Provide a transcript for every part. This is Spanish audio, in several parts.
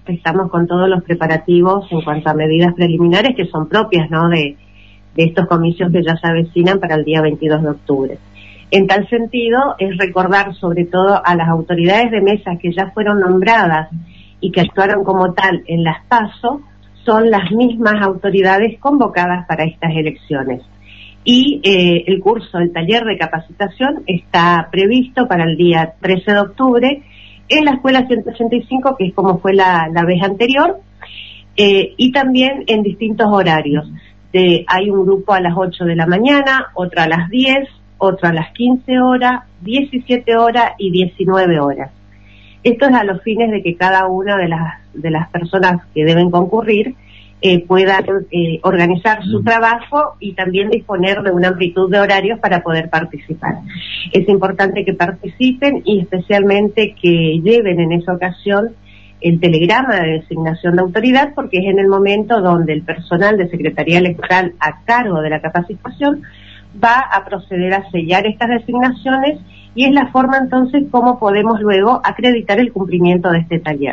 estamos con todos los preparativos en cuanto a medidas preliminares que son propias, ¿no?, de estos comicios que ya se avecinan para el día 22 de octubre. En tal sentido, es recordar sobre todo a las autoridades de mesa que ya fueron nombradas y que actuaron como tal en las PASO, son las mismas autoridades convocadas para estas elecciones. Y el taller de capacitación está previsto para el día 13 de octubre en la Escuela 185, que es como fue la vez anterior, y también en distintos horarios. Hay un grupo a las 8 de la mañana, otro a las 10, otro a las 15 horas, 17 horas y 19 horas. Esto es a los fines de que cada una de las personas que deben concurrir puedan organizar su trabajo y también disponer de una amplitud de horarios para poder participar. Es importante que participen y especialmente que lleven en esa ocasión el telegrama de designación de autoridad, porque es en el momento donde el personal de Secretaría Electoral a cargo de la capacitación va a proceder a sellar estas designaciones y es la forma entonces como podemos luego acreditar el cumplimiento de este taller.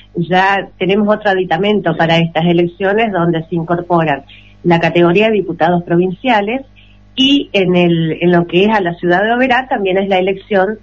Ya tenemos otro aditamento para estas elecciones donde se incorporan la categoría de diputados provinciales y en lo que es a la ciudad de Oberá también es la elección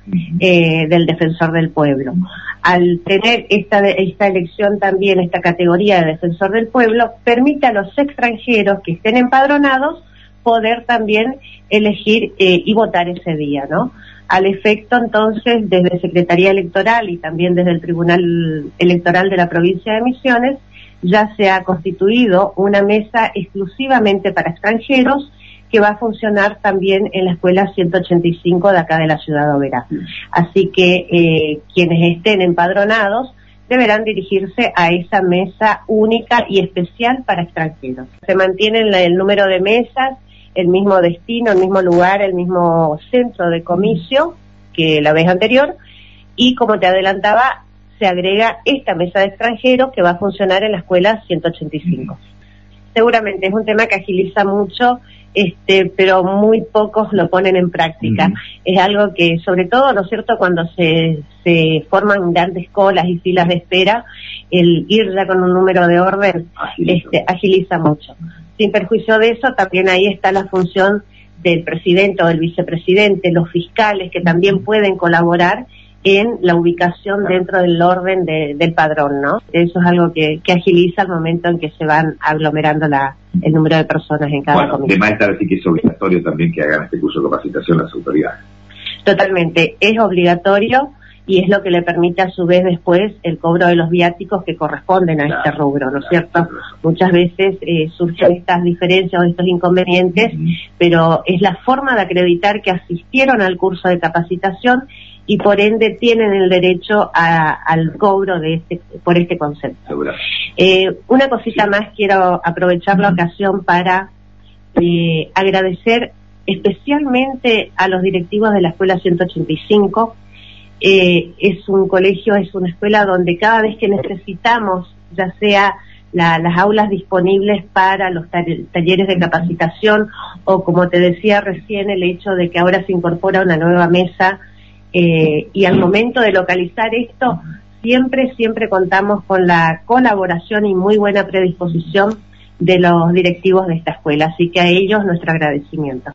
del defensor del pueblo. Al tener esta elección también, esta categoría de defensor del pueblo, permite a los extranjeros que estén empadronados poder también elegir y votar ese día, ¿no? Al efecto, entonces, desde Secretaría Electoral y también desde el Tribunal Electoral de la Provincia de Misiones, ya se ha constituido una mesa exclusivamente para extranjeros que va a funcionar también en la Escuela 185 de acá de la ciudad de Oberá. Así que quienes estén empadronados deberán dirigirse a esa mesa única y especial para extranjeros. Se mantiene el número de mesas, el mismo destino, el mismo lugar, el mismo centro de comicio que la vez anterior, y como te adelantaba, se agrega esta mesa de extranjeros que va a funcionar en la escuela 185. Seguramente es un tema que agiliza mucho, pero muy pocos lo ponen en práctica. Es algo que, sobre todo, ¿no es cierto?, cuando se forman grandes colas y filas de espera, el ir ya con un número de orden agiliza mucho. Sin perjuicio de eso, también ahí está la función del presidente o del vicepresidente, los fiscales que también pueden colaborar en la ubicación dentro del orden del padrón, ¿no? Eso es algo que agiliza el momento en que se van aglomerando el número de personas en cada comisión. De más estar así que es obligatorio también que hagan este curso de capacitación las autoridades. Totalmente, es obligatorio y es lo que le permite a su vez después el cobro de los viáticos que corresponden a este rubro, ¿no es cierto? Muchas veces surgen estas diferencias o estos inconvenientes, pero es la forma de acreditar que asistieron al curso de capacitación y por ende tienen el derecho al cobro por este concepto. Una cosita más, quiero aprovechar la ocasión para agradecer especialmente a los directivos de la Escuela 185. Es un colegio, es una escuela donde cada vez que necesitamos, ya sea las aulas disponibles para los talleres de capacitación o, como te decía recién, el hecho de que ahora se incorpora una nueva mesa, y al momento de localizar esto, siempre contamos con la colaboración y muy buena predisposición de los directivos de esta escuela. Así que a ellos nuestro agradecimiento.